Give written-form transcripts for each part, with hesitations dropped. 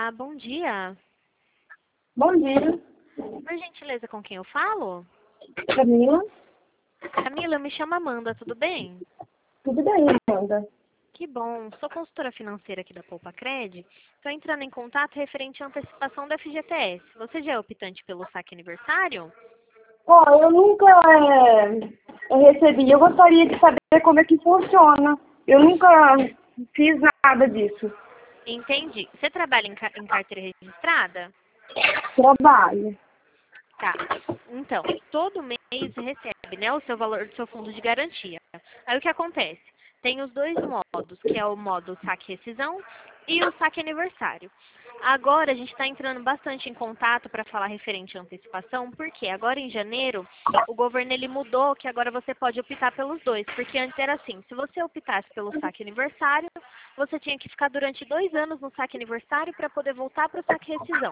Olá, bom dia. Bom dia, Por gentileza, com quem eu falo? Camila. Camila, eu me chamo Amanda, tudo bem? Tudo bem, Amanda? Que bom, sou consultora financeira aqui da Poupa Cred. Estou entrando em contato referente à antecipação da FGTS. Você já é optante pelo saque aniversário? Ó, eu nunca recebi. Eu gostaria de saber como é que funciona. Eu nunca fiz nada disso. Entendi. Você trabalha em carteira registrada? Trabalho. Tá. Então, todo mês recebe, né, o seu valor do seu fundo de garantia. Aí o que acontece? Tem os dois modos, que é o modo saque-rescisão e o saque-aniversário. Agora a gente está entrando bastante em contato para falar referente à antecipação, porque agora em janeiro o governo ele mudou que agora você pode optar pelos dois, porque antes era assim, se você optasse pelo saque-aniversário, você tinha que ficar durante 2 anos no saque-aniversário para poder voltar para o saque-rescisão.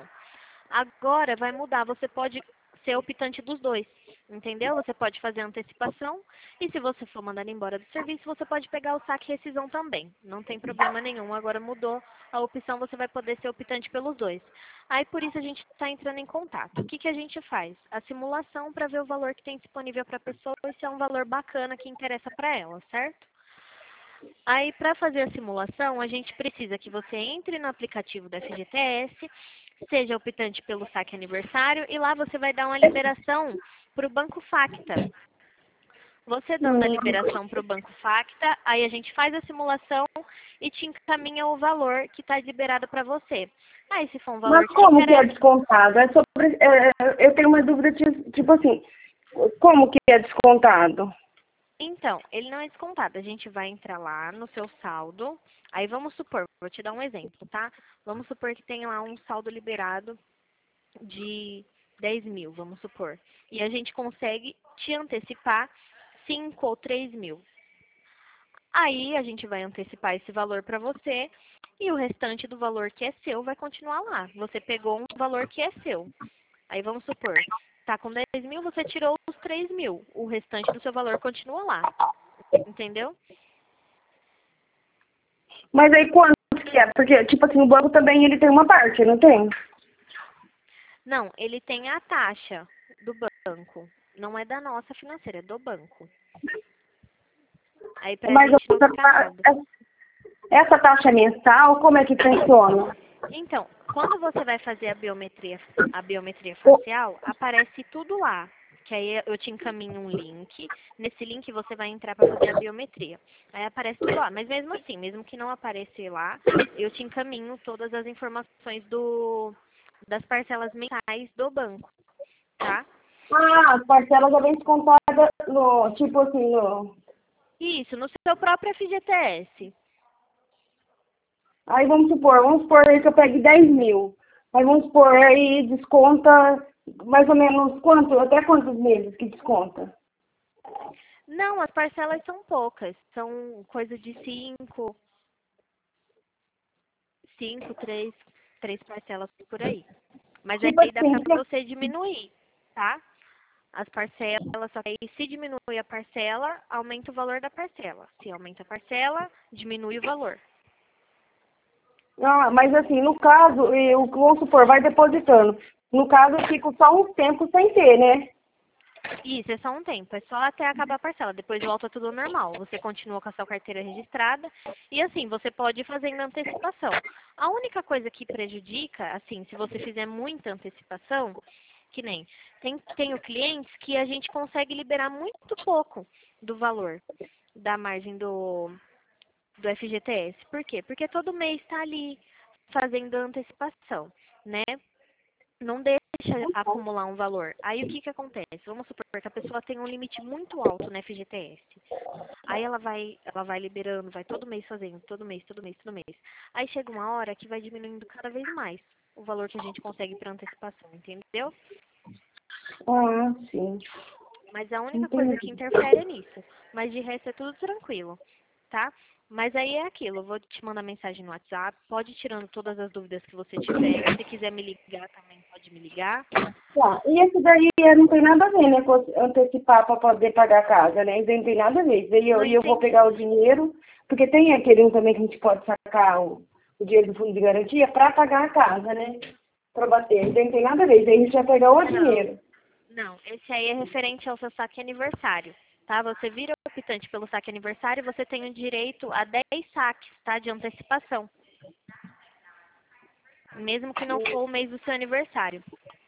Agora vai mudar, você pode ser optante dos dois, entendeu? Você pode fazer a antecipação e se você for mandado embora do serviço, você pode pegar o saque e rescisão também. Não tem problema nenhum, agora mudou a opção, você vai poder ser optante pelos dois. Aí por isso a gente está entrando em contato. O que, que a gente faz? A simulação para ver o valor que tem disponível para a pessoa e se é um valor bacana que interessa para ela, certo? Aí, para fazer a simulação, a gente precisa que você entre no aplicativo da FGTS, seja optante pelo saque aniversário, e lá você vai dar uma liberação para o Banco Facta. Você dando a liberação para o Banco Facta, aí a gente faz a simulação e te encaminha o valor que está liberado para você. Aí, se for um valor Mas que te como que é interessa... descontado? Eu tenho uma dúvida, tipo assim, como que é descontado? Então, ele não é descontado. A gente vai entrar lá no seu saldo. Aí vamos supor, vou te dar um exemplo, tá? Vamos supor que tem lá um saldo liberado de 10 mil, vamos supor. E a gente consegue te antecipar 5 ou 3 mil. Aí a gente vai antecipar esse valor para você e o restante do valor que é seu vai continuar lá. Você pegou um valor que é seu. Aí vamos supor, tá com 10 mil, você tirou os 3 mil. O restante do seu valor continua lá. Entendeu? Mas aí quanto que é? Porque, tipo assim, o banco também ele tem uma parte, não tem? Não, ele tem a taxa do banco. Não é da nossa financeira, é do banco. Aí pra Mas gente não ficar nada. essa taxa mensal, como é que funciona? Então, quando você vai fazer a biometria facial, aparece tudo lá. Que aí eu te encaminho um link. Nesse link você vai entrar para fazer a biometria. Aí aparece tudo lá. Mas mesmo assim, mesmo que não aparecer lá, eu te encaminho todas as informações das parcelas mensais do banco, tá? Ah, as parcelas já vem descontada no, tipo assim, no... Isso, no seu próprio FGTS. Aí vamos supor aí que eu pegue 10 mil. Aí vamos supor, aí desconta mais ou menos quanto, até quantos meses que desconta? Não, as parcelas são poucas. São coisa de três parcelas por aí. Mas Tipo aí dá assim, pra você diminuir, tá? As parcelas, só que aí se diminui a parcela, aumenta o valor da parcela. Se aumenta a parcela, diminui o valor. ah, mas assim, no caso, vamos supor, vai depositando. No caso, eu fico só um tempo sem ter, né? Isso, é só um tempo, é só até acabar a parcela. Depois volta tudo ao normal. Você continua com a sua carteira registrada e assim, você pode ir fazendo antecipação. A única coisa que prejudica, assim, se você fizer muita antecipação, que nem tenho clientes que a gente consegue liberar muito pouco do valor da margem do FGTS. Por quê? Porque todo mês está ali fazendo antecipação, né? Não deixa acumular um valor. Aí o que que acontece? Vamos supor que a pessoa tem um limite muito alto no FGTS. Aí ela vai liberando, vai todo mês fazendo, todo mês, todo mês, todo mês. Aí chega uma hora que vai diminuindo cada vez mais o valor que a gente consegue para antecipação, entendeu? Ah, sim. Mas a única coisa que Entendi. interfere é nisso. Mas de resto é tudo tranquilo, tá? Mas aí é aquilo, eu vou te mandar mensagem no WhatsApp, pode ir tirando todas as dúvidas que você tiver. Se quiser me ligar também, pode me ligar. Tá. E esse daí não tem nada a ver, né? Com antecipar para poder pagar a casa, né? Isso aí não tem nada a ver. Isso aí Não eu vou entendi. pegar o dinheiro, porque tem aquele um também que a gente pode sacar o dinheiro do fundo de garantia para pagar a casa, né? Para bater. Então não tem nada a ver. Daí a gente vai pegar o dinheiro. Não, esse aí é referente ao seu saque aniversário, tá? Você vira optante pelo saque aniversário, você tem o direito a 10 saques, tá? De antecipação. Mesmo que não for o mês do seu aniversário.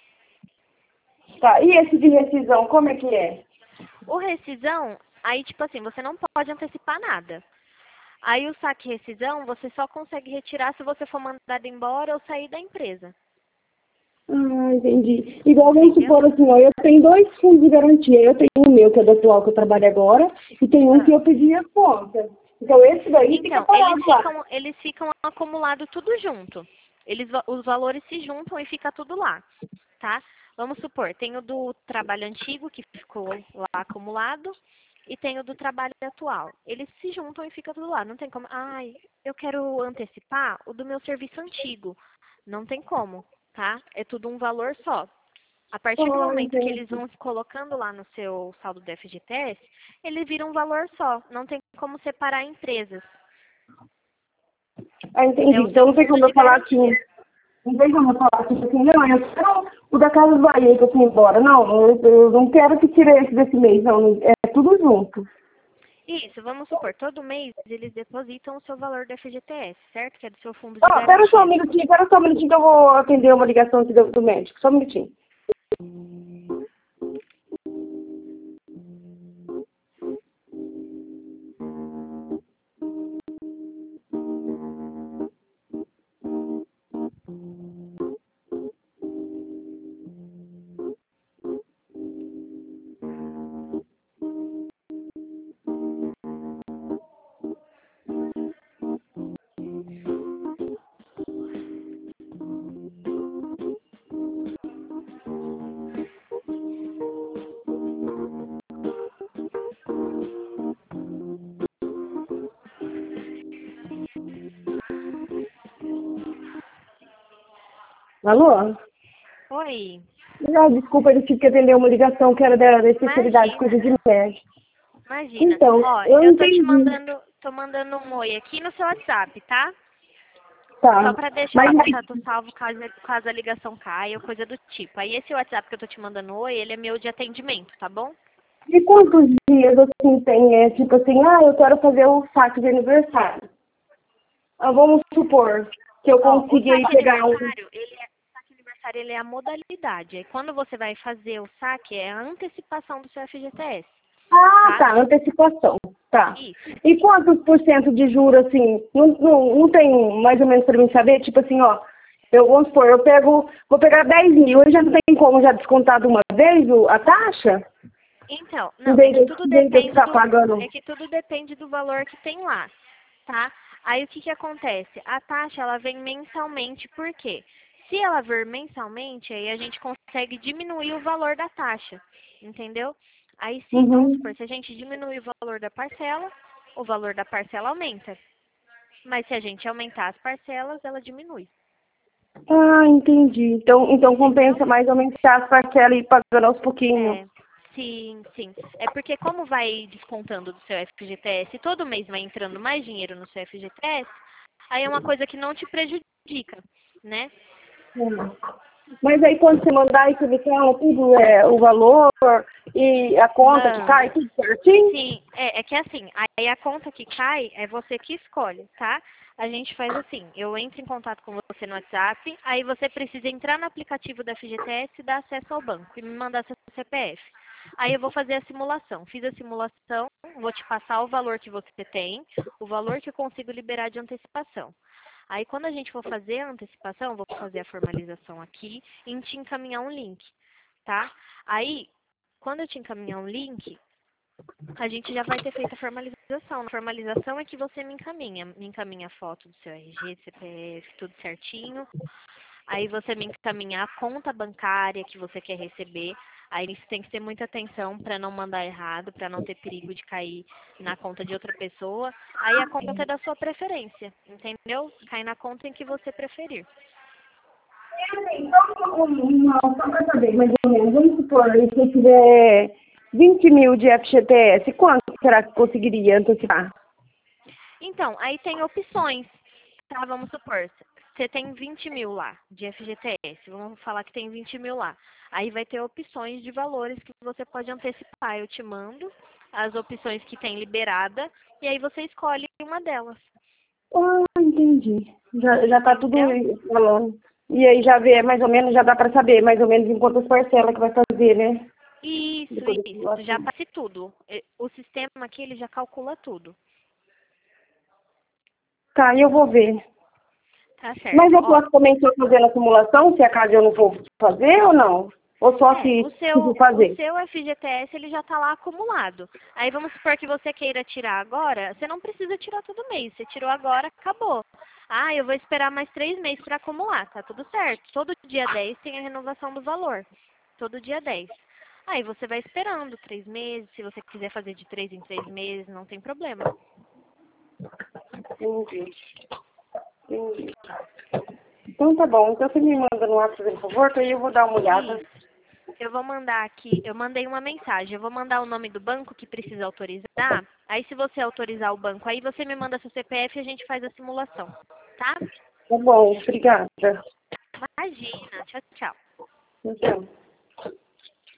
Tá, e esse de rescisão, como é que é? O rescisão, aí tipo assim, você não pode antecipar nada. Aí o saque rescisão, você só consegue retirar se você for mandado embora ou sair da empresa. Ah, entendi. Igual vamos supor assim, ó, eu tenho 2 fundos de garantia. Eu tenho o meu, que é do atual que eu trabalho agora, e tem um que eu pedi a conta. Então esse daí fica parado lá. Eles ficam acumulados tudo junto. Os valores se juntam e fica tudo lá, tá? Vamos supor, tem o do trabalho antigo, que ficou lá acumulado, e tem o do trabalho atual. Eles se juntam e fica tudo lá. Não tem como, ai, eu quero antecipar o do meu serviço antigo. Não tem como, tá? É tudo um valor só. A partir do momento que eles vão se colocando lá no seu saldo do FGTS, ele vira um valor só. Não tem como separar empresas. Ah, entendi. Então não tem como eu falar assim. Não tem como eu falar assim, não, eu quero o da Casa do Bahia que eu fui embora. Não, eu não quero que tire esse desse mês, não. É tudo junto. Isso, vamos supor, todo mês eles depositam o seu valor do FGTS, certo? Que é do seu fundo de garantia. Espera só um minutinho que eu vou atender uma ligação aqui do médico. Só um minutinho. Alô? Oi. Não, desculpa, eu tive que atender uma ligação que era da especialidade de coisa de médico. Imagina. Então, Ó, eu eu entendi. tô mandando um oi aqui no seu WhatsApp, tá? Tá. Só pra deixar o contato salvo caso a ligação caia ou coisa do tipo. Aí esse WhatsApp que eu tô te mandando oi, ele é meu de atendimento, tá bom? E quantos dias assim tem? É tipo assim, eu quero fazer o saque de aniversário. Vamos supor que eu consegui pegar um. O saque aniversário, ele é a modalidade. Aí quando você vai fazer o saque, é a antecipação do seu FGTS. Tá, antecipação. Tá. Isso. E quantos por cento de juros, assim, não tem mais ou menos pra mim saber? Tipo assim, ó, vamos supor, vou pegar 10 mil, eu já não tem como já descontar de uma vez a taxa? Então, não, é que tudo depende do valor que tem lá, tá? Aí o que acontece? A taxa, ela vem mensalmente, por quê? Se ela vir mensalmente, aí a gente consegue diminuir o valor da taxa, entendeu? Aí sim, vamos supor, se a gente diminuir o valor da parcela, o valor da parcela aumenta. Mas se a gente aumentar as parcelas, ela diminui. Entendi. Então compensa mais aumentar as parcelas e ir pagando aos pouquinhos. Sim, sim. É porque como vai descontando do seu FGTS, todo mês vai entrando mais dinheiro no seu FGTS, aí é uma coisa que não te prejudica, né? Mas aí quando você mandar isso, me fala tudo, o valor e a conta que cai, tudo certinho? Sim, é que assim, aí a conta que cai é você que escolhe, tá? A gente faz assim, eu entro em contato com você no WhatsApp, aí você precisa entrar no aplicativo da FGTS e dar acesso ao banco e me mandar seu CPF. Aí eu vou fazer a simulação. Fiz a simulação, vou te passar o valor que você tem, o valor que eu consigo liberar de antecipação. Aí quando a gente for fazer a antecipação, eu vou fazer a formalização aqui e te encaminhar um link, tá? Aí, quando eu te encaminhar um link, a gente já vai ter feito a formalização. A formalização é que você me encaminha a foto do seu RG, CPF, tudo certinho. Aí você me encaminha a conta bancária que você quer receber. Aí isso tem que ter muita atenção para não mandar errado, para não ter perigo de cair na conta de outra pessoa. Aí a conta é da sua preferência, entendeu? Cai na conta em que você preferir. Então, só para saber, mais ou menos, vamos supor, se eu tiver 20 mil de FGTS, quanto será que conseguiria antecipar? Então, aí tem opções. Tá, vamos supor, você tem 20 mil lá de FGTS, vamos falar que tem 20 mil lá. Aí vai ter opções de valores que você pode antecipar. Eu te mando as opções que tem liberada e aí você escolhe uma delas. Ah, entendi. Já tá tudo Entendeu? falando. E aí já vê, mais ou menos, já dá para saber, mais ou menos, em quantas parcelas que vai fazer, né? Isso, Depois isso, já assim. passe tudo. O sistema aqui, ele já calcula tudo. Tá, eu vou ver. Tá Mas certo. eu Ó, posso também só fazer a simulação, se acaso eu não for fazer ou não? Ou só o se for o fazer? seu FGTS, ele já tá lá acumulado. Aí vamos supor que você queira tirar agora, você não precisa tirar todo mês. Você tirou agora, acabou. Ah, eu vou esperar mais 3 meses para acumular. Tá tudo certo. Todo dia 10 tem a renovação do valor. Todo dia 10. Aí você vai esperando 3 meses. Se você quiser fazer de 3 em 3 meses, não tem problema. Entendi. Entendi. Então tá bom. Então você me manda no WhatsApp, por favor, que aí eu vou dar uma olhada. Isso. Eu vou mandar aqui, eu mandei uma mensagem, eu vou mandar o nome do banco que precisa autorizar. Aí se você autorizar o banco, aí você me manda seu CPF e a gente faz a simulação, tá? Tá bom, obrigada. Imagina, tchau, tchau. Então.